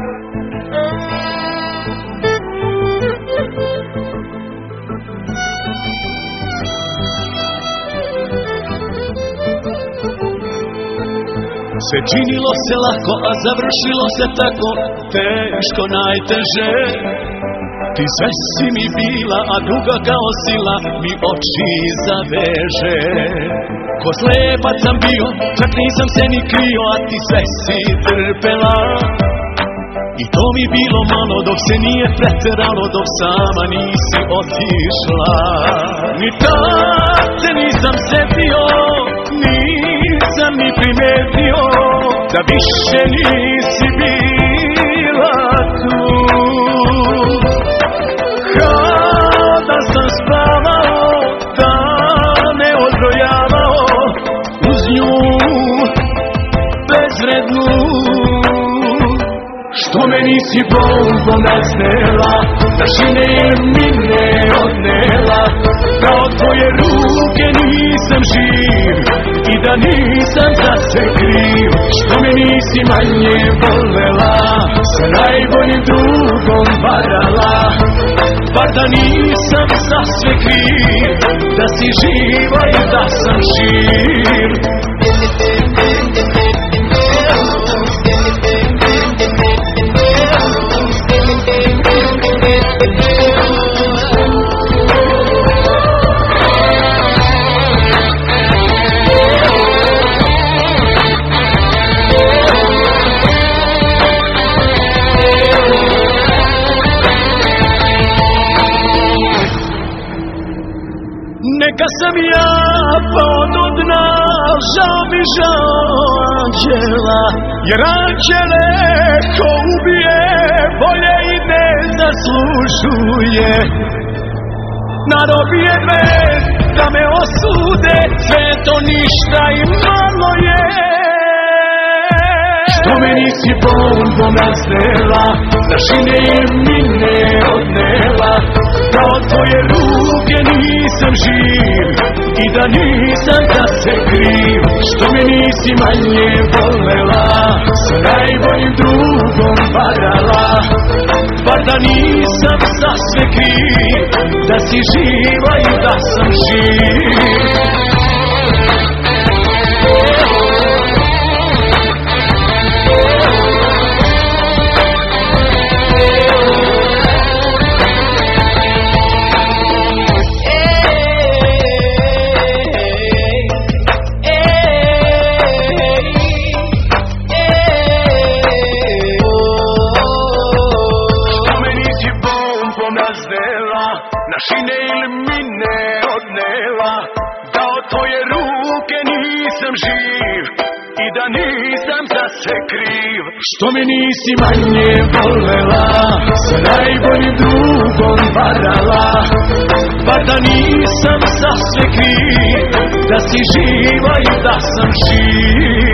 Sve činilo se lako, a završilo se tako teško, najteže. Ti sve si mi bila, a duga kao sila mi oči zaveže. Ko slepac sam bio, čak nisam se ni krio, a ti sve si trpela. I to mi bilo malo dok se nije preteralo, dok sama nisi otišla. Ni tad se nisam setio, nisam ni primetio da više nisi bila tu. Kada sam spavao, dane odbrojavao uz nju bezvrednu. Što me nisi bombom raznela, da šine mi ne odnela, da od tvoje ruke nisam živ i da nisam za sve kriv. Što me nisi manje volela, sa najboljim drugom varala, bar da nisam za sve kriv, da si živa i da sam živ. Neka sam ja pao do dna, žao mi žao anđela, jer anđele ko ubije bolje i ne zaslužuje. Narobije me da me osude, sve to ništa i malo je. Što me nisi bombom raznela, da šine mi ne odnela, da od tvoje ruke nisam živ i da nisam za sve kriv. Što me nisi manje volela, sa najboljim drugom varala, bar da nisam za sve kriv, da si živa i da sam živ. Na šine ili mi ne odnela, da od tvoje ruke nisam živ i da nisam za sve kriv. Što me nisi manje volela, sa najboljim drugom varala, bar da nisam za sve kriv, da si živa i da sam živ.